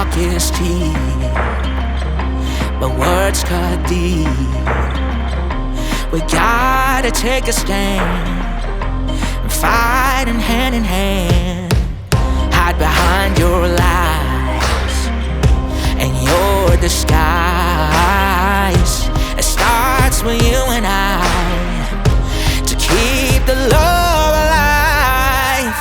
talk is cheap, but words cut deep. We gotta take a stand and fight hand in hand. Hide behind your lies and your disguise. It starts with you and I, to keep the love alive.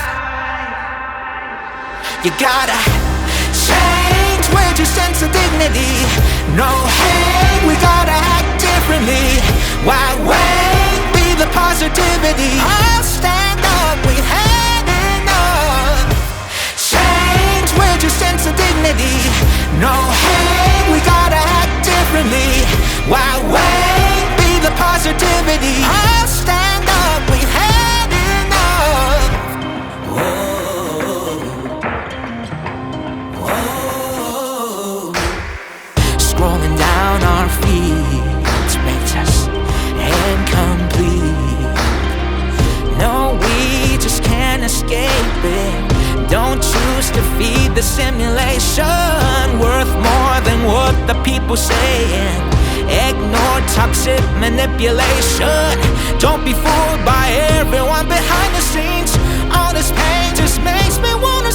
You gotta change with your sense of dignity. No hate, we gotta act differently. Why wait? Be the positivity. I'll stand up, we had enough. Change with your sense of dignity. No hate, we gotta act differently. Why wait? Be the positivity. I'll stand up, we had enough. Whoa, whoa. Scrolling down our feet makes us incomplete. No, we just can't escape it. Don't choose to feed the simulation, worth more than what the people saying. Ignore toxic manipulation. Don't be fooled by everyone behind the scenes. All this pain just makes me wanna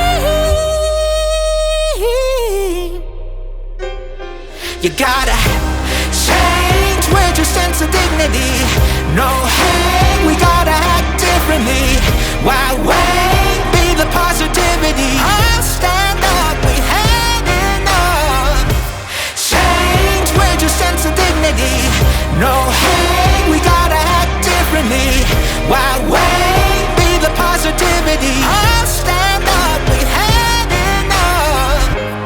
scream. You gotta change with your sense of dignity. No hate, we gotta act differently. Why wait? Be the positivity. I'll stand up, we had enough. Change with your sense of dignity. No hate, we gotta act differently. Why wait? Be the positivity. I'll stand up, we had enough.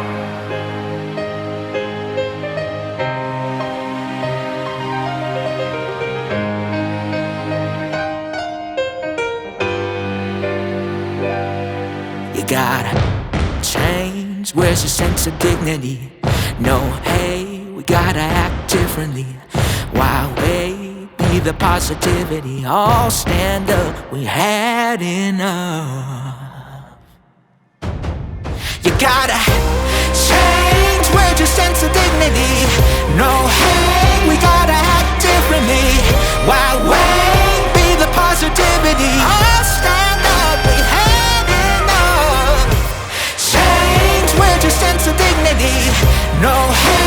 You gotta change, where's your sense of dignity? No, hey, we gotta act differently. Why wait? Be the positivity. All stand up, we had enough. You gotta change, where's your sense of dignity? No, hey, we gotta act differently. Why wait? Be the positivity. All stand up, we had enough. Change with your sense of dignity. No hate.